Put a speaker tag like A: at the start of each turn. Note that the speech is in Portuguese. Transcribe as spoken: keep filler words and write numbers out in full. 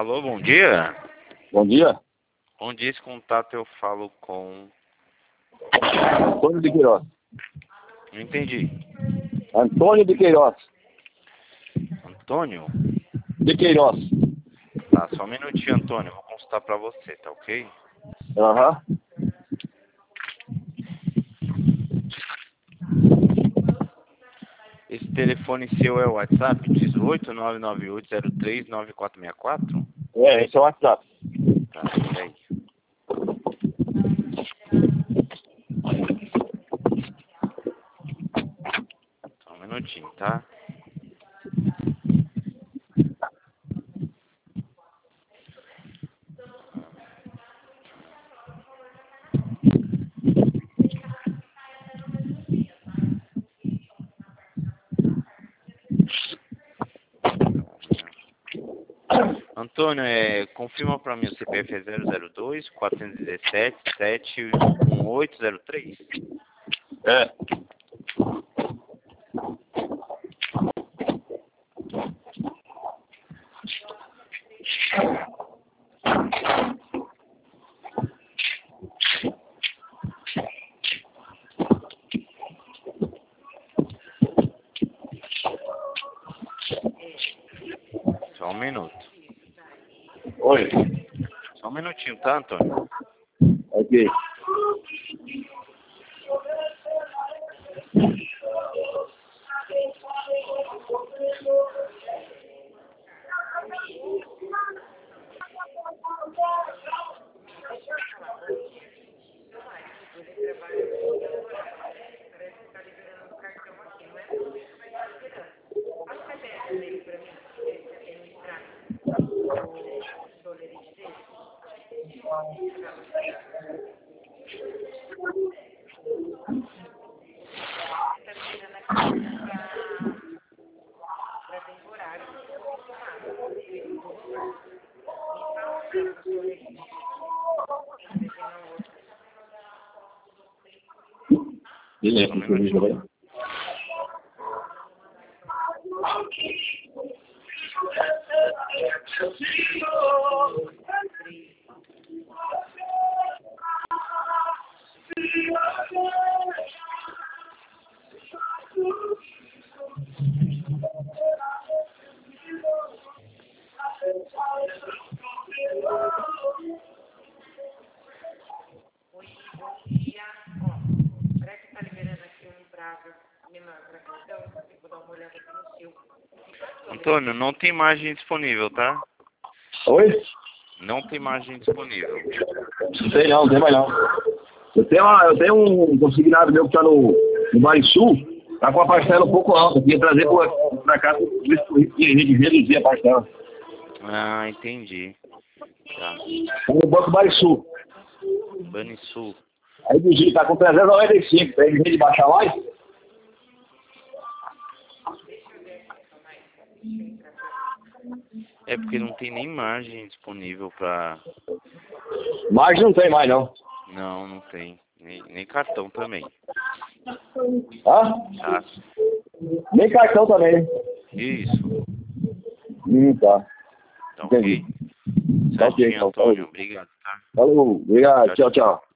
A: Alô, bom dia.
B: Bom dia.
A: Bom dia, esse contato eu falo com...
B: Antônio de Queiroz.
A: Não entendi.
B: Antônio de Queiroz.
A: Antônio?
B: De Queiroz.
A: Tá, só um minutinho, Antônio. Eu vou consultar pra você, tá ok?
B: Aham.
A: Esse telefone seu é o WhatsApp? dezoito, nove nove oito, zero três, nove quatro seis quatro?
B: É, esse é o WhatsApp.
A: Tá, peraí. Só um minutinho, tá? Antônio, é, confirma pra mim o C P F é zero zero dois, quatro um sete, sete um oito zero três?
B: É.
A: Só um minuto.
B: Oi.
A: Só um minutinho, tá, Antônio?
B: Ok. Beleza.
A: Só um minutinho. Antônio, não tem imagem disponível, tá?
B: Oi?
A: Não tem imagem disponível.
B: Não tem não, não tem mais não. Eu tenho, uma, eu tenho um consignado meu que tá no, no Barisul, tá com a parcela um pouco alta. Eu queria trazer pra, pra cá e a gente reduzir a parcela.
A: Ah, entendi. Tá.
B: Tá no Banco Barisul.
A: Banisul.
B: Aí do Giro tá com trezentos e noventa e cinco, pra ele de baixar mais?
A: É porque não tem nem margem disponível pra...
B: Mas não tem mais não.
A: Não, não tem. Nem, nem cartão também.
B: Hã?
A: Tá?
B: Nem cartão também, né?
A: Isso.
B: Hum, tá.
A: Tá ok?
B: Entendi. Tá ok,
A: Certinho,
B: então.
A: Antônio.
B: Falou.
A: Obrigado, tá?
B: Falou. Obrigado. Tchau, tchau.